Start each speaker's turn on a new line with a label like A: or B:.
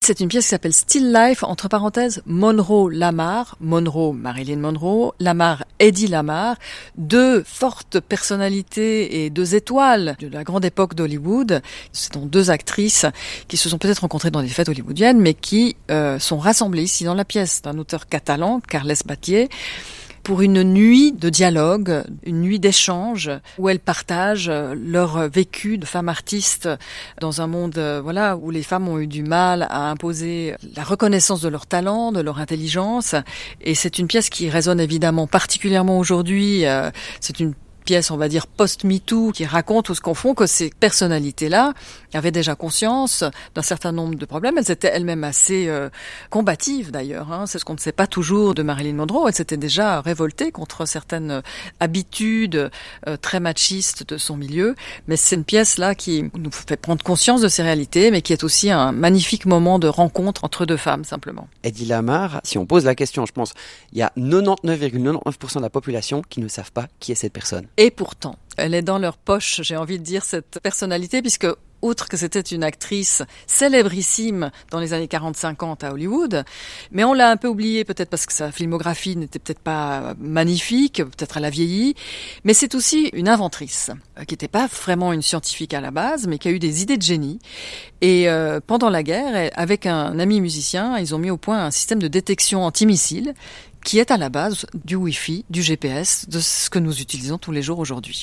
A: C'est une pièce qui s'appelle Still Life, entre parenthèses, Monroe Lamar, Monroe, Marilyn Monroe, Lamar, Eddie Lamar, deux fortes personnalités et deux étoiles de la grande époque d'Hollywood. Ce sont deux actrices qui se sont peut-être rencontrées dans des fêtes hollywoodiennes, mais qui sont rassemblées ici dans la pièce d'un auteur catalan, Carles Batlle, pour une nuit de dialogue, une nuit d'échange où elles partagent leur vécu de femmes artistes dans un monde où les femmes ont eu du mal à imposer la reconnaissance de leur talent, de leur intelligence. Et c'est une pièce qui résonne évidemment particulièrement aujourd'hui. C'est une pièce, on va dire, post-MeToo, qui raconte ou ce qu'on fond que ces personnalités-là avaient déjà conscience d'un certain nombre de problèmes. Elles étaient elles-mêmes assez combatives, d'ailleurs. C'est ce qu'on ne sait pas toujours de Marilyn Monroe. Elle s'était déjà révoltée contre certaines habitudes très machistes de son milieu. Mais c'est une pièce-là qui nous fait prendre conscience de ces réalités, mais qui est aussi un magnifique moment de rencontre entre deux femmes, simplement.
B: Eddie Lamar, si on pose la question, je pense, il y a 99,99% de la population qui ne savent pas qui est cette personne.
A: Et pourtant, elle est dans leur poche, j'ai envie de dire, cette personnalité, puisque outre que c'était une actrice célébrissime dans les années 40-50 à Hollywood, mais on l'a un peu oubliée peut-être parce que sa filmographie n'était peut-être pas magnifique, peut-être elle a vieilli, mais c'est aussi une inventrice, qui n'était pas vraiment une scientifique à la base, mais qui a eu des idées de génie. Et pendant la guerre, avec un ami musicien, ils ont mis au point un système de détection antimissile qui est à la base du Wi-Fi, du GPS, de ce que nous utilisons tous les jours aujourd'hui.